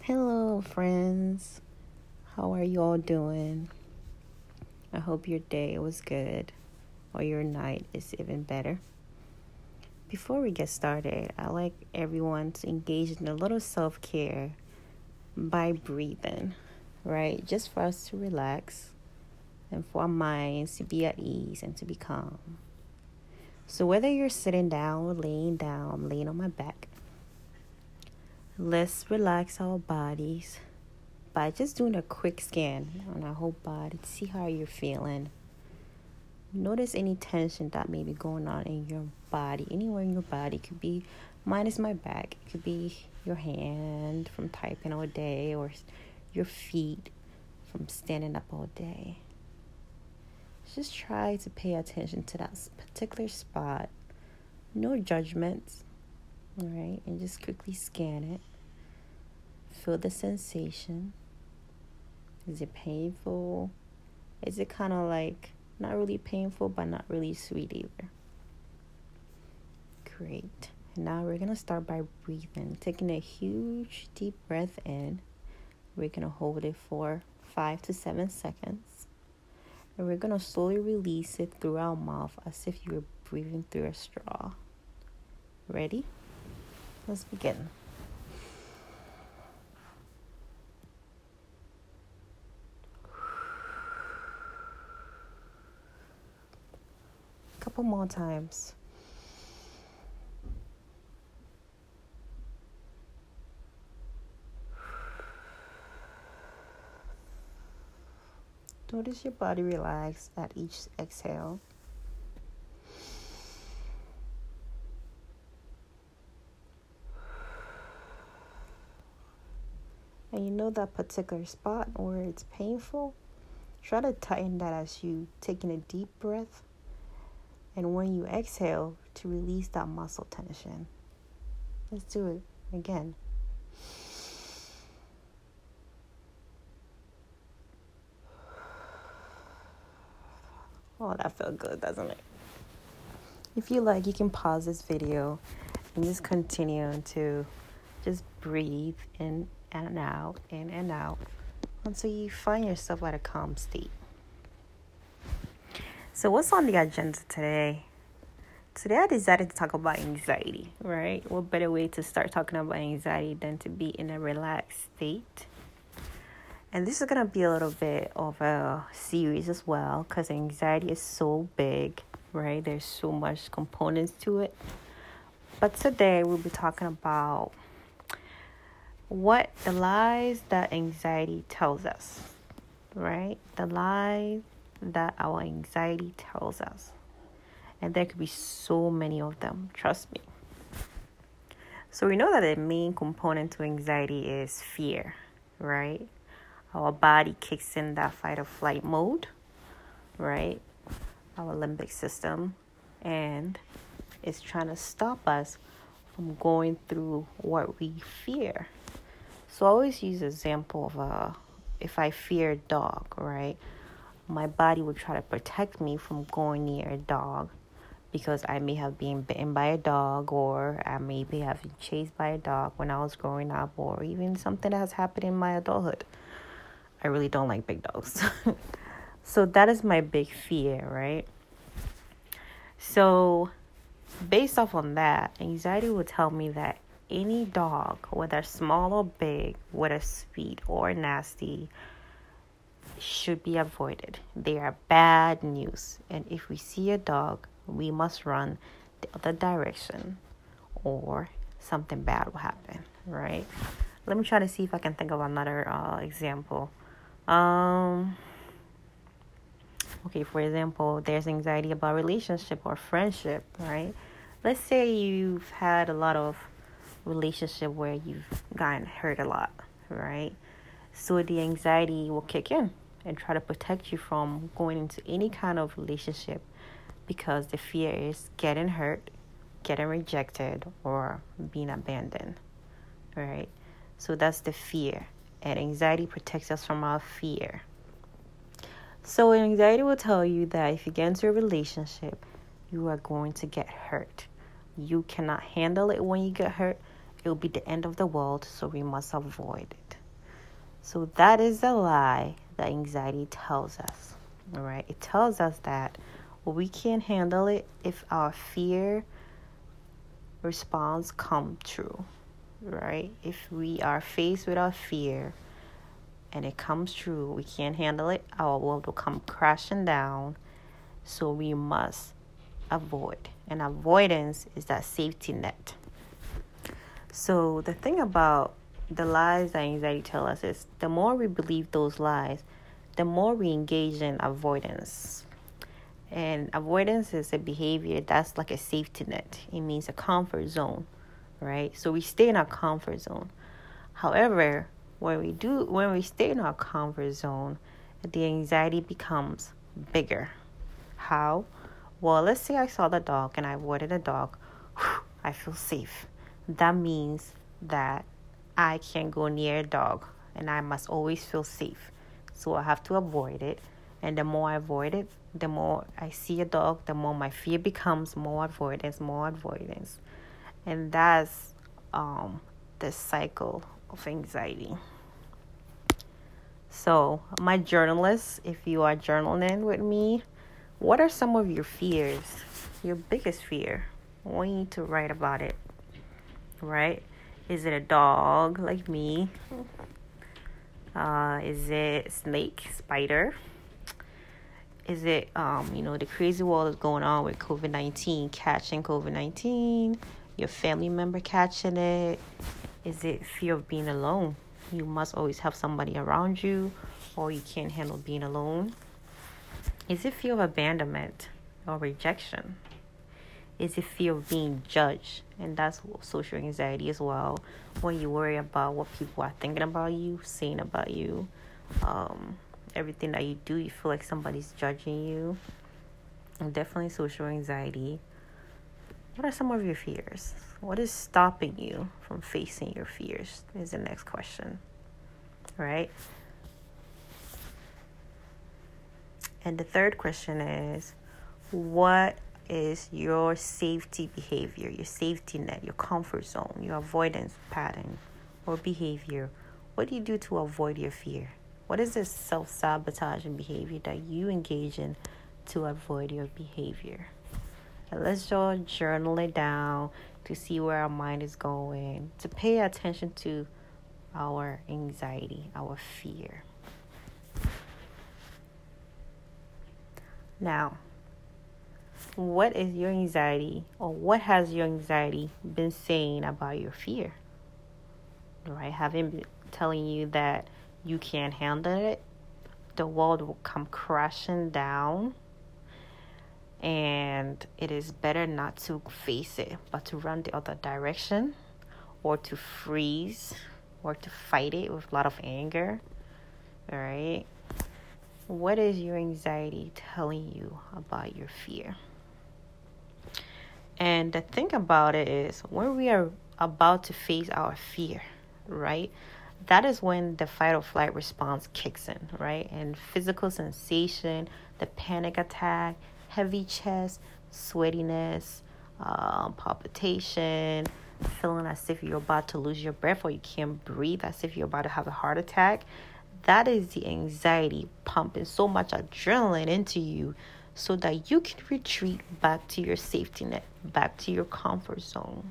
Hello, friends. How are you all doing? I hope your day was good or your night is even better. Before we get started, I'd like everyone to engage in a little self care by breathing, right? Just for us to relax and for our minds to be at ease and to be calm. So, whether you're sitting down or laying down, I'm laying on my back. Let's relax our bodies by just doing a quick scan on our whole body to see how you're feeling. Notice any tension that may be going on in your body, anywhere in your body. It could be, mine is my back. It could be your hand from typing all day, or your feet from standing up all day. Just try to pay attention to that particular spot. No judgments, all right? And just quickly scan it. Feel the sensation. Is it painful? Is it kind of like not really painful, but not really sweet either? Great. Now we're going to start by breathing. Taking a huge deep breath in. We're going to hold it for 5 to 7 seconds. And we're going to slowly release it through our mouth as if you were breathing through a straw. Ready? Let's begin. Couple more times. Notice your body relax at each exhale. And you know that particular spot where it's painful? Try to tighten that as you take in a deep breath. And when you exhale, to release that muscle tension. Let's do it again. Oh, that felt good, doesn't it? If you like, you can pause this video and just continue to just breathe in and out, until you find yourself at a calm state. So what's on the agenda today? Today I decided to talk about anxiety, right? What better way to start talking about anxiety than to be in a relaxed state? And this is going to be a little bit of a series as well, because anxiety is so big, right? There's so much components to it. But today we'll be talking about what the lies that anxiety tells us, right? The lies that our anxiety tells us. And there could be so many of them, trust me. So we know that the main component to anxiety is fear, right? Our body kicks in that fight or flight mode, right? Our limbic system. And it's trying to stop us from going through what we fear. So I always use the example of if I fear a dog, right? My body would try to protect me from going near a dog because I may have been bitten by a dog, or I may be having chased by a dog when I was growing up, or even something that has happened in my adulthood. I really don't like big dogs. So that is my big fear, right? So based off on that, anxiety will tell me that any dog, whether small or big, whether sweet or nasty, should be avoided. They are bad news. And if we see a dog, we must run the other direction or something bad will happen, right? Let me try to see if I can think of another example. Okay, for example, there's anxiety about relationship or friendship, right? Let's say you've had a lot of relationship where you've gotten hurt a lot, right? So the anxiety will kick in and try to protect you from going into any kind of relationship, because the fear is getting hurt, getting rejected, or being abandoned, right? So that's the fear. And anxiety protects us from our fear. So anxiety will tell you that if you get into a relationship, you are going to get hurt. You cannot handle it when you get hurt. It will be the end of the world, so we must avoid it. So that is the lie that anxiety tells us. All right. It tells us that we can't handle it if our fear response come true. Right? If we are faced with our fear and it comes true, we can't handle it, our world will come crashing down. So we must avoid. And avoidance is that safety net. So the thing about the lies that anxiety tells us is the more we believe those lies, the more we engage in avoidance. And avoidance is a behavior that's like a safety net. It means a comfort zone, right? So we stay in our comfort zone. However, when we stay in our comfort zone, the anxiety becomes bigger. How? Well, let's say I saw the dog and I avoided the dog. I feel safe. That means that I can't go near a dog and I must always feel safe. So I have to avoid it. And the more I avoid it, the more I see a dog, the more my fear becomes more avoidance. And that's the cycle of anxiety. So, my journalists, if you are journaling with me, what are some of your fears? Your biggest fear? We need to write about it, right? Is it a dog like me? Is it snake, spider? Is it, the crazy world is going on with COVID-19, catching COVID-19, your family member catching it? Is it fear of being alone? You must always have somebody around you, or you can't handle being alone. Is it fear of abandonment or rejection? Is it fear of being judged? And that's social anxiety as well. When you worry about what people are thinking about you, saying about you, everything that you do, you feel like somebody's judging you. And definitely social anxiety. What are some of your fears? What is stopping you from facing your fears is the next question, right? And the third question is, what is your safety behavior, your safety net, your comfort zone, your avoidance pattern or behavior? What do you do to avoid your fear? What is this self-sabotaging behavior that you engage in to avoid your behavior? And let's just journal it down to see where our mind is going, to pay attention to our anxiety, our fear. Now, what is your anxiety, or what has your anxiety been saying about your fear? Right? Having been telling you that you can't handle it, the world will come crashing down, and it is better not to face it, but to run the other direction, or to freeze, or to fight it with a lot of anger. All right? What is your anxiety telling you about your fear? And the thing about it is, when we are about to face our fear, right, that is when the fight or flight response kicks in, right? And physical sensation, the panic attack, heavy chest, sweatiness, palpitation, feeling as if you're about to lose your breath or you can't breathe, as if you're about to have a heart attack. That is the anxiety pumping so much adrenaline into you so that you can retreat back to your safety net, back to your comfort zone.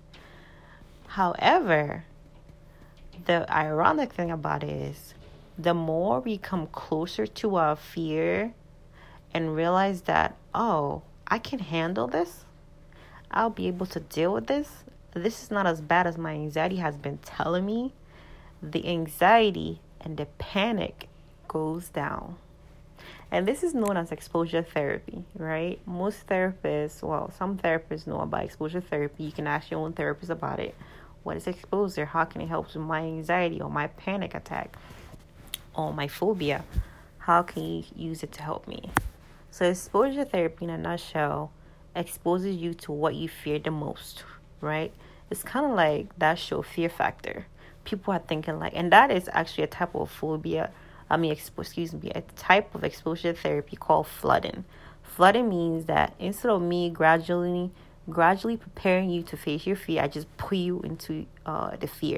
However, the ironic thing about it is, the more we come closer to our fear and realize that, oh, I can handle this, I'll be able to deal with this, this is not as bad as my anxiety has been telling me, the anxiety and the panic goes down. And this is known as exposure therapy, right? Most therapists, some therapists know about exposure therapy. You can ask your own therapist about it. What is exposure? How can it help with my anxiety or my panic attack or my phobia? How can you use it to help me? So exposure therapy, in a nutshell, exposes you to what you fear the most, right? It's kind of like that show Fear Factor. People are thinking like, and that is actually a type of phobia. A type of exposure therapy called flooding. Flooding means that instead of me gradually preparing you to face your fear, I just put you into the fear.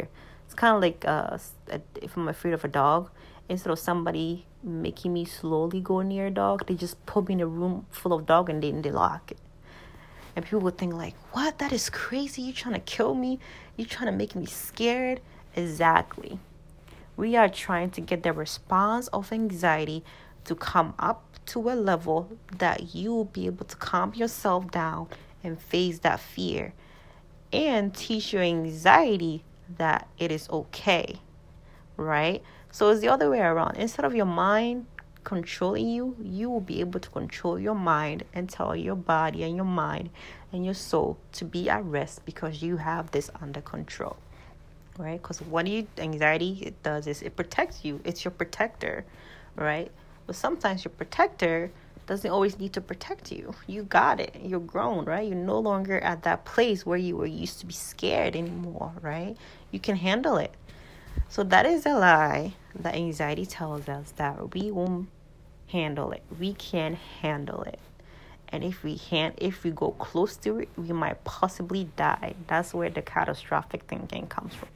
It's kind of like if I'm afraid of a dog, instead of somebody making me slowly go near a dog, they just put me in a room full of dog and they lock it. And people would think like, what? That is crazy. You trying to kill me? You trying to make me scared? Exactly. We are trying to get the response of anxiety to come up to a level that you will be able to calm yourself down and face that fear and teach your anxiety that it is okay, right? So it's the other way around. Instead of your mind controlling you, you will be able to control your mind and tell your body and your mind and your soul to be at rest because you have this under control, right? Because what anxiety it does is it protects you. It's your protector, right? But sometimes your protector doesn't always need to protect you. You got it. You're grown, right? You're no longer at that place where you were used to be scared anymore, right? You can handle it. So that is a lie that anxiety tells us, that we won't handle it. We can handle it. And if we go close to it, we might possibly die. That's where the catastrophic thinking comes from.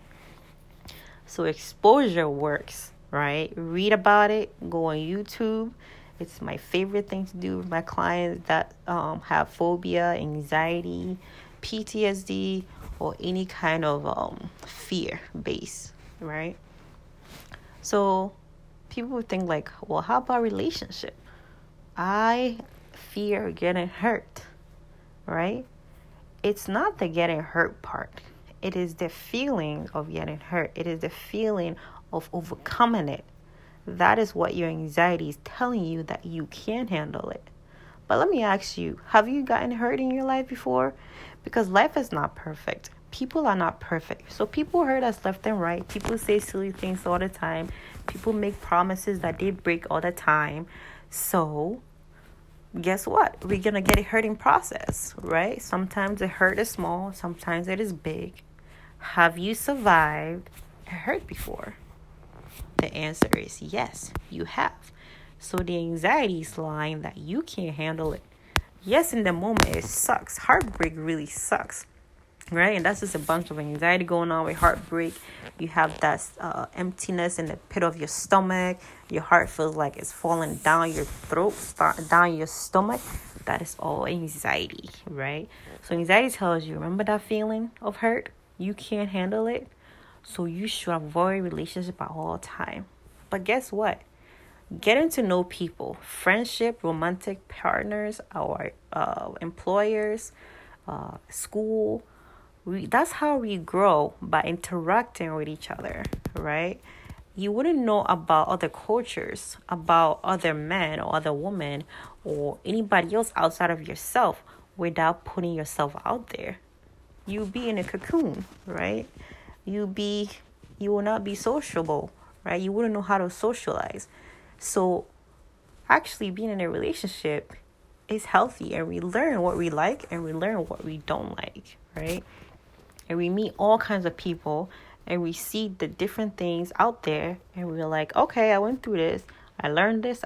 So exposure works, right? Read about it. Go on YouTube. It's my favorite thing to do with my clients that have phobia, anxiety, PTSD, or any kind of fear base, right? So people would think like, well, how about relationship? I fear getting hurt, right? It's not the getting hurt part. It is the feeling of getting hurt. It is the feeling of overcoming it. That is what your anxiety is telling you, that you can handle it. But let me ask you, have you gotten hurt in your life before? Because life is not perfect. People are not perfect. So people hurt us left and right. People say silly things all the time. People make promises that they break all the time. So guess what? We're going to get a hurting process, right? Sometimes the hurt is small. Sometimes it is big. Have you survived a hurt before? The answer is yes, you have. So the anxiety is lying that you can't handle it. Yes, in the moment it sucks. Heartbreak really sucks, right? And that's just a bunch of anxiety going on with heartbreak. You have that emptiness in the pit of your stomach. Your heart feels like it's falling down your throat, down your stomach. That is all anxiety, right? So anxiety tells you, remember that feeling of hurt? You can't handle it. So you should avoid relationship at all time. But guess what? Getting to know people, friendship, romantic partners, our employers, school, that's how we grow, by interacting with each other, right? You wouldn't know about other cultures, about other men or other women or anybody else outside of yourself without putting yourself out there. You'll be in a cocoon, right? You will not be sociable, right? You wouldn't know how to socialize. So actually being in a relationship is healthy, and we learn what we like and we learn what we don't like, right? And we meet all kinds of people and we see the different things out there, and we're like, okay, I went through this. I learned this.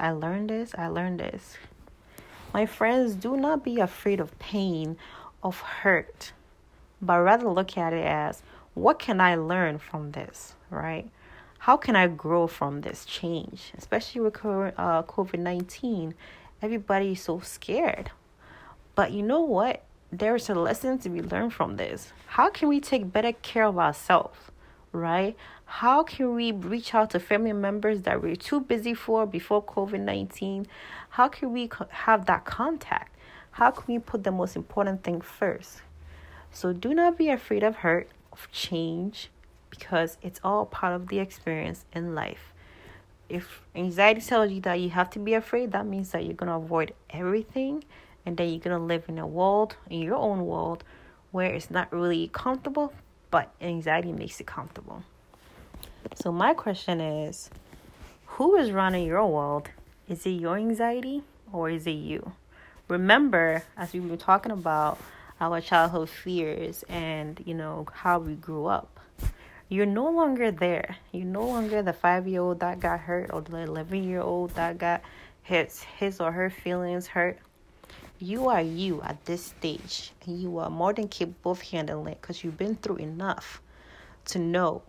My friends, do not be afraid of pain, of hurt, but rather look at it as, what can I learn from this, right? How can I grow from this change? Especially with COVID-19, everybody is so scared. But you know what? There's a lesson to be learned from this. How can we take better care of ourselves, right? How can we reach out to family members that we're too busy for before COVID-19? How can we have that contact? How can we put the most important thing first? So do not be afraid of hurt, of change, because it's all part of the experience in life. If anxiety tells you that you have to be afraid, that means that you're going to avoid everything, and then you're going to live in a world, in your own world, where it's not really comfortable, but anxiety makes it comfortable. So my question is, who is running your world? Is it your anxiety or is it you? Remember, as we were talking about our childhood fears and, how we grew up, you're no longer there. You're no longer the 5-year-old that got hurt or the 11-year-old that got his or her feelings hurt. You are you at this stage, and you are more than capable of handling it because you've been through enough to know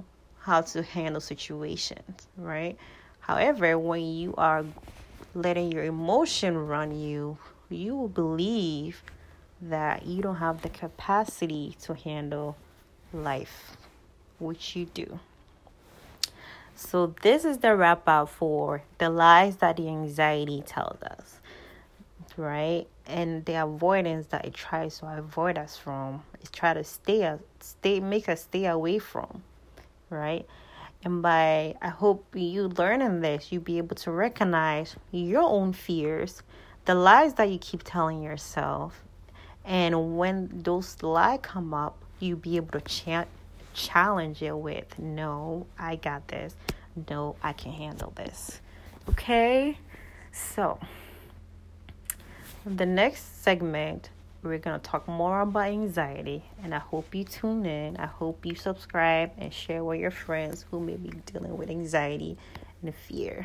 how to handle situations, right? However, when you are letting your emotion run you, you will believe that you don't have the capacity to handle life, which you do. So this is the wrap up for the lies that the anxiety tells us, right? And the avoidance that it tries to avoid us from, it try to make us stay away from, right? And I hope you learning this, you'll be able to recognize your own fears, the lies that you keep telling yourself. And when those lies come up, you'll be able to challenge it with, no, I got this. No, I can handle this. Okay? So, the next segment, we're going to talk more about anxiety, and I hope you tune in. I hope you subscribe and share with your friends who may be dealing with anxiety and fear.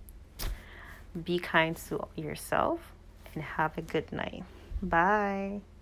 Be kind to yourself and have a good night. Bye.